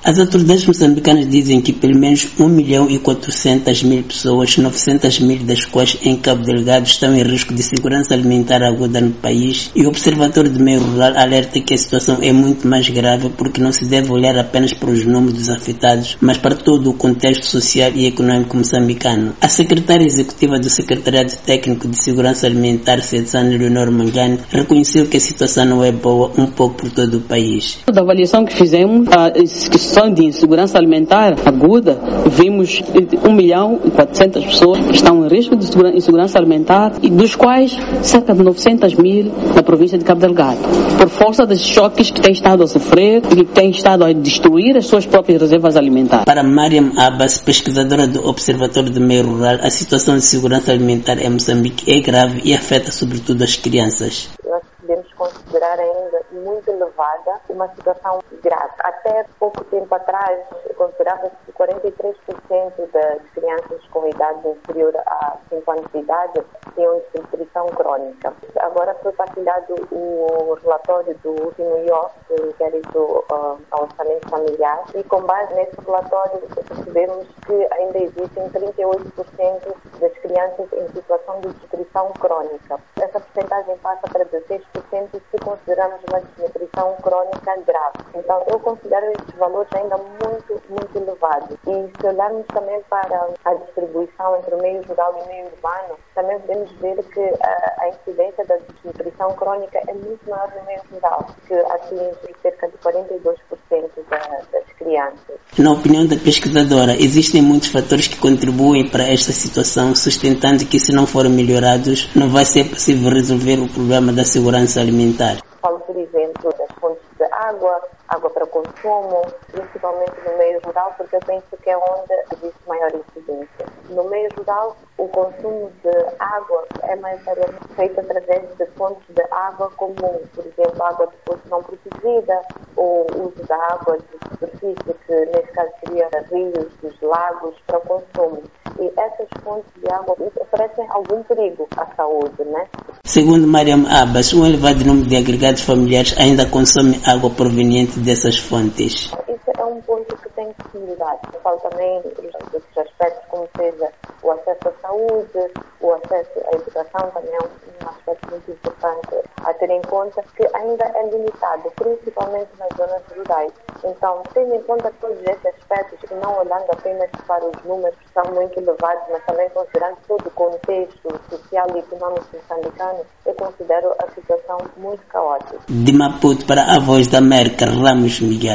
As autoridades moçambicanas dizem que pelo menos 1.400.000 pessoas, 900.000 das quais em Cabo Delgado, estão em risco de segurança alimentar aguda no país, e o Observatório do Meio Rural alerta que a situação é muito mais grave porque não se deve olhar apenas para os números dos afetados, mas para todo o contexto social e econômico moçambicano. A secretária executiva do Secretariado Técnico de Segurança Alimentar, Cezana Leonor Mangani, reconheceu que a situação não é boa um pouco por todo o país. Da avaliação que fizemos, a situação de insegurança alimentar aguda, vimos 1.400.000 pessoas que estão em risco de insegurança alimentar, e dos quais cerca de 900.000 na província de Cabo Delgado, por força dos choques que têm estado a sofrer e que têm estado a destruir as suas próprias reservas alimentares. Para Mariam Abbas, pesquisadora do Observatório do Meio Rural, a situação de segurança alimentar em Moçambique é grave e afeta sobretudo as crianças. Podemos considerar ainda muito elevada, uma situação grave. Até pouco tempo atrás, considerava-se que 43% das crianças com idade inferior a 5 anos de idade tinham desnutrição crónica. Agora foi partilhado o relatório do último IOF, do Inquérito ao Orçamento Familiar, e com base nesse relatório percebemos que ainda existem 38% das crianças em situação de desnutrição crónica. Essa porcentagem passa para 16% se consideramos uma desnutrição crónica grave. Então, eu considero estes valores ainda muito, muito elevados. E se olharmos também para a distribuição entre o meio rural e o meio urbano, também podemos ver que a incidência da desnutrição crónica é muito maior no meio rural, que atinge cerca de 42% das crianças. Na opinião da pesquisadora, existem muitos fatores que contribuem para esta situação, sustentando que, se não forem melhorados, não vai ser possível resolver o problema da segurança alimentar. Falo, por exemplo, das fontes de água para consumo, principalmente no meio rural, porque eu penso que é onde existe maior incidência. No meio rural, o consumo de água é maioritariamente feito através de fontes de água comum, por exemplo, água de poço não protegida, ou uso da água de superfície, que nesse caso seria rios, dos lagos, para consumo. E essas fontes de água oferecem algum perigo à saúde, né? Segundo Mariam Abbas, um elevado número de agregados familiares ainda consomem água proveniente dessas fontes. Isso é um ponto que tem que se melhorar. Eu falo também dos aspectos como seja o acesso à saúde, o acesso à educação, também é um aspecto muito importante a ter em conta, que ainda é limitado, principalmente nas zonas rurais. Então, tendo em conta todos esses aspectos e não olhando apenas para os números que são muito elevados, mas também considerando todo o contexto social e econômico moçambicano, eu considero a situação muito caótica. De Maputo para a Voz da América, Ramos Miguel.